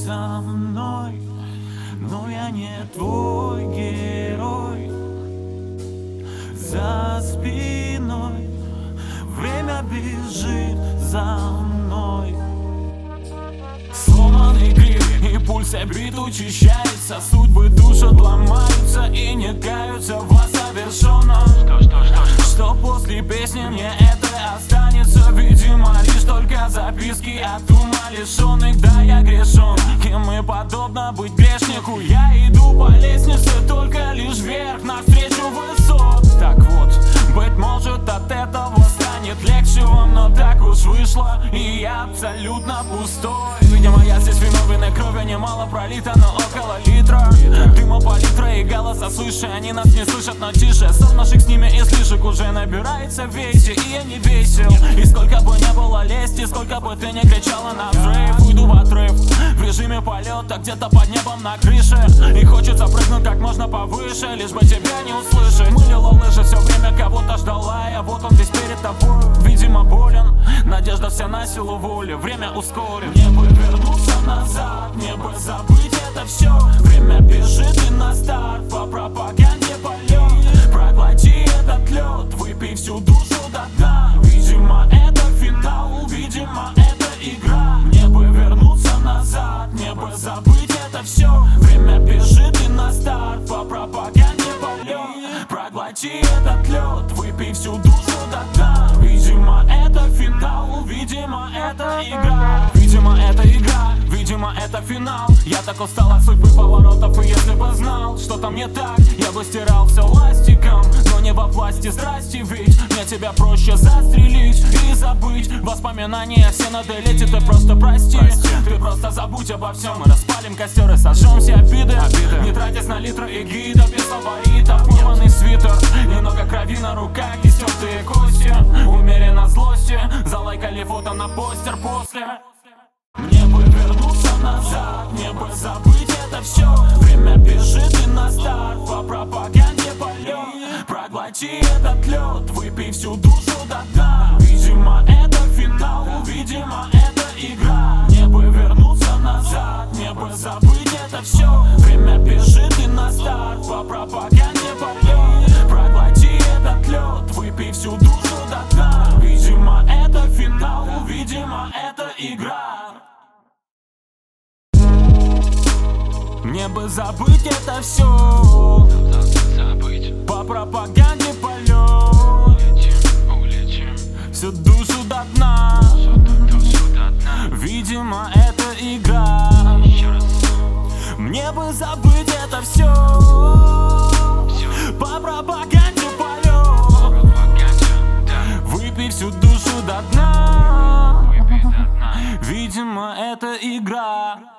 со мной, но я не твой герой. За спиной время бежит за мной. Сломанный крик и пульс бит учащается. Судьбы душат, ломаются и не каются во совершенном. Что после песни мне это останется? Видимо, лишь только записки от ума лишенных. Да, я грешен, кем и подобно быть грешнику. Я иду по лестнице только лишь вверх, навстречу высот. Так вот, быть может, от этого станет легче вам, но так уж вышло, и я абсолютно пустой. Видимо, я здесь виновен, и крови немало пролито, но около литра дыма палитра и голоса слышу, они нас не слышат, но тише. Сон наших с ними излишек уже набирается в весе, и я не весел. И сколько бы не было лести, сколько бы ты не кричала на взрыв, уйду в отрыв в режиме полета где-то под небом на крыше. И хочется прыгнуть как можно повыше, лишь бы тебя не услышать. Мылила лыжи, все время кого-то ждала, а вот он здесь перед тобой. Видимо, болен, надежда вся на силу воли. Время ускорит. Мне бы вернуться назад, мне бы забыть это все. Время бежит и на старт, по пропаганде полет. Проглоти этот лед, выпей всю душу до дна. Видимо, это финал, видимо, это игра. Мне бы вернуться назад, мне бы забыть это все. Время бежит и на старт, по пропаганде полет. Проглоти этот лед, выпей всю душу до дна. Видимо, это финал, видимо, это игра. Видимо, это игра, видимо, это финал. Я так устал от судьбы поворотов, и если бы знал, что там не так, я бы стирал все ластиком. Но не во власти страсти, ведь мне тебя проще застрелить и забыть. Воспоминания все на делете, ты просто прости. Ты просто забудь обо всем, мы распалим костер и сожжем все обиды. Не тратясь на литры и гида, без фаворитов. Порванный свитер, немного крови на руках и стертые кости. Умеренно злости, залайкали фото на постер после. Мне бы вернуться назад, мне бы забыть это все. Время бежит и на старт, по пропаганде полет. Проглоти этот лед, выпей всю душу до дна. Видимо, это финал, видимо, это игра. Мне бы вернуться назад, мне бы забыть это все. Время бежит и на старт, по пропаганде полет. Проглоти этот лед, выпей всю душу до дна. Видимо, это финал, видимо, это игра. Мне бы забыть это все, по пропаганде полет. Всю душу до дна. Видимо, это игра. Мне бы забыть это все, по пропаганде полет. Выпей всю душу до дна. Видимо, это игра.